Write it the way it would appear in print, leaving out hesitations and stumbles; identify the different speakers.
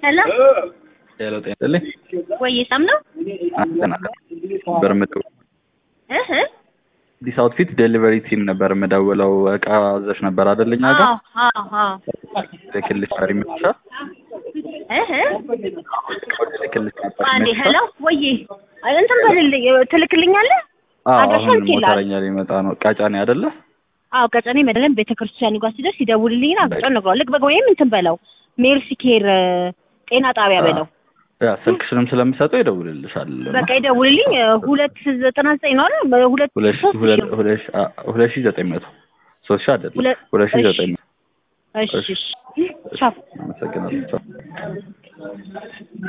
Speaker 1: ሄሎ
Speaker 2: ሄሎ ጤና
Speaker 1: ወይ ሰም ነው
Speaker 2: በርምጡ ዲስ አውትፊት ዴሊቨሪ ቲም ነበር መደወለው እቃ አዘሽ ነበር አይደልኛ ጋር ለክልሽ ፈሪምቻ
Speaker 1: አንዴ ሄሎ ወይ እንትን በልልኝ ትልክልኛለህ አድራሻን
Speaker 2: ሞተረኛ ሊመጣ ነው ቃጫኔ አይደለ
Speaker 1: ቃጫኔ መደለም ቤተክርስቲያን ጋር ሲደርስ ይደውልልኝና አጥቶን ነው ልክ በጎየም እንትን በለው ሜርሲ ኬር ጤና ጣቢያ በለው
Speaker 2: ያ ስልክሽንም ስለምሰጠው ይደውልልሻል
Speaker 1: በቃ ይደውልልኝ 299 ነው አይደል
Speaker 2: 2900 3000 አይደል 2900
Speaker 1: እሺ ቻው
Speaker 2: አመሰግናለሁ